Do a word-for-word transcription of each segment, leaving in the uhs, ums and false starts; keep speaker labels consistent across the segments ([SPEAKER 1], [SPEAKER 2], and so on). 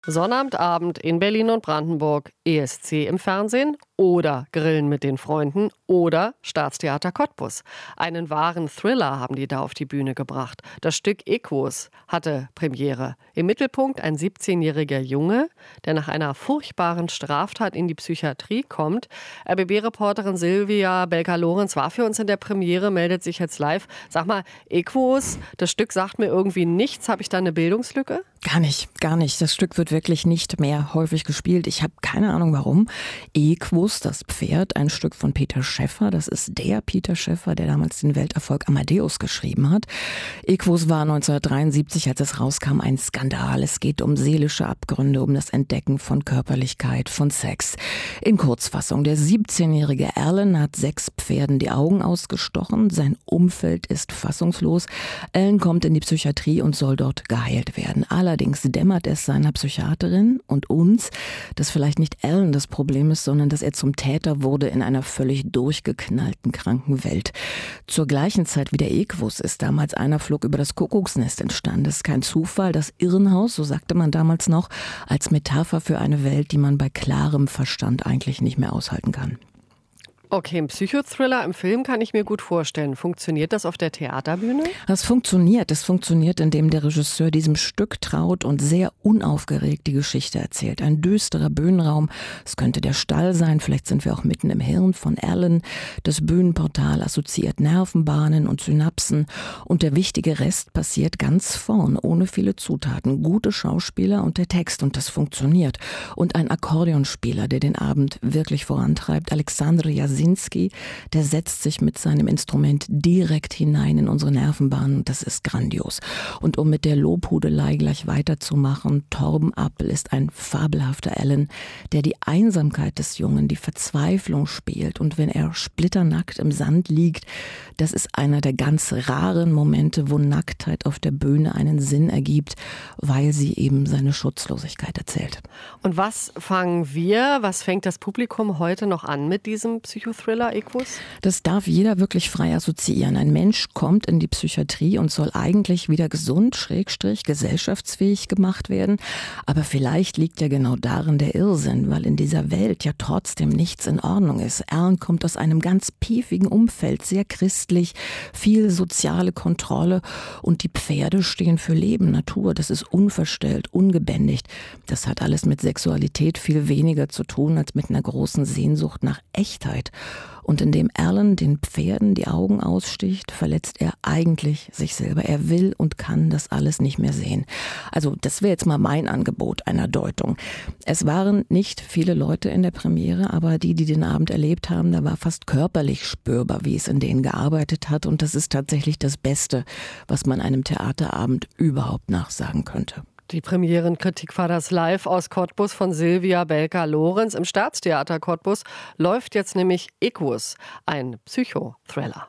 [SPEAKER 1] Sonnabendabend in Berlin und Brandenburg, E S C im Fernsehen oder Grillen mit den Freunden oder Staatstheater Cottbus. Einen wahren Thriller haben die da auf die Bühne gebracht. Das Stück Equus hatte Premiere. Im Mittelpunkt ein siebzehnjähriger Junge, der nach einer furchtbaren Straftat in die Psychiatrie kommt. R B B-Reporterin Silvia Belka-Lorenz war für uns in der Premiere, meldet sich jetzt live. Sag mal, Equus, das Stück sagt mir irgendwie nichts. Habe ich da eine Bildungslücke?
[SPEAKER 2] Gar nicht, gar nicht. Das Stück wird wirklich nicht mehr häufig gespielt. Ich habe keine Ahnung warum. Equus, das Pferd, ein Stück von Peter Schäffer. Das ist der Peter Schäffer, der damals den Welterfolg Amadeus geschrieben hat. Equus war neunzehnhundertdreiundsiebzig, als es rauskam, ein Skandal. Es geht um seelische Abgründe, um das Entdecken von Körperlichkeit, von Sex. In Kurzfassung, der siebzehnjährige Alan hat sechs Pferden die Augen ausgestochen. Sein Umfeld ist fassungslos. Alan kommt in die Psychiatrie und soll dort geheilt werden. Allerdings dämmert es seiner Psychiaterin und uns, dass vielleicht nicht Alan das Problem ist, sondern dass er zum Täter wurde in einer völlig durchgeknallten, kranken Welt. Zur gleichen Zeit wie der Equus ist damals Einer Flug über das Kuckucksnest entstanden. Das ist kein Zufall. Das Irrenhaus, so sagte man damals noch, als Metapher für eine Welt, die man bei klarem Verstand eigentlich nicht mehr aushalten kann.
[SPEAKER 1] Okay, ein Psychothriller im Film kann ich mir gut vorstellen. Funktioniert das auf der Theaterbühne?
[SPEAKER 2] Das funktioniert. Das funktioniert, indem der Regisseur diesem Stück traut und sehr unaufgeregt die Geschichte erzählt. Ein düsterer Bühnenraum. Es könnte der Stall sein. Vielleicht sind wir auch mitten im Hirn von Alan. Das Bühnenportal assoziiert Nervenbahnen und Synapsen. Und der wichtige Rest passiert ganz vorn, ohne viele Zutaten. Gute Schauspieler und der Text. Und das funktioniert. Und ein Akkordeonspieler, der den Abend wirklich vorantreibt. Alexandre Jasin, der setzt sich mit seinem Instrument direkt hinein in unsere Nervenbahnen und das ist grandios. Und um mit der Lobhudelei gleich weiterzumachen, Torben Appel ist ein fabelhafter Alan, der die Einsamkeit des Jungen, die Verzweiflung spielt und wenn er splitternackt im Sand liegt, das ist einer der ganz raren Momente, wo Nacktheit auf der Bühne einen Sinn ergibt, weil sie eben seine Schutzlosigkeit erzählt.
[SPEAKER 1] Und was fangen wir, was fängt das Publikum heute noch an mit diesem Psycho Thriller Equus?
[SPEAKER 2] Das darf jeder wirklich frei assoziieren. Ein Mensch kommt in die Psychiatrie und soll eigentlich wieder gesund, schrägstrich, gesellschaftsfähig gemacht werden. Aber vielleicht liegt ja genau darin der Irrsinn, weil in dieser Welt ja trotzdem nichts in Ordnung ist. Alan kommt aus einem ganz piefigen Umfeld, sehr christlich, viel soziale Kontrolle und die Pferde stehen für Leben, Natur. Das ist unverstellt, ungebändigt. Das hat alles mit Sexualität viel weniger zu tun als mit einer großen Sehnsucht nach Echtheit. Und indem Alan den Pferden die Augen aussticht, verletzt er eigentlich sich selber. Er will und kann das alles nicht mehr sehen. Also das wäre jetzt mal mein Angebot einer Deutung. Es waren nicht viele Leute in der Premiere, aber die, die den Abend erlebt haben, da war fast körperlich spürbar, wie es in denen gearbeitet hat. Und das ist tatsächlich das Beste, was man einem Theaterabend überhaupt nachsagen könnte.
[SPEAKER 1] Die Premierenkritik war das live aus Cottbus von Silvia Belka-Lorenz. Im Staatstheater Cottbus läuft jetzt nämlich Equus, ein Psychothriller.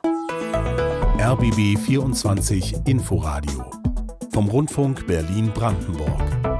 [SPEAKER 3] R B B vierundzwanzig Inforadio vom Rundfunk Berlin-Brandenburg.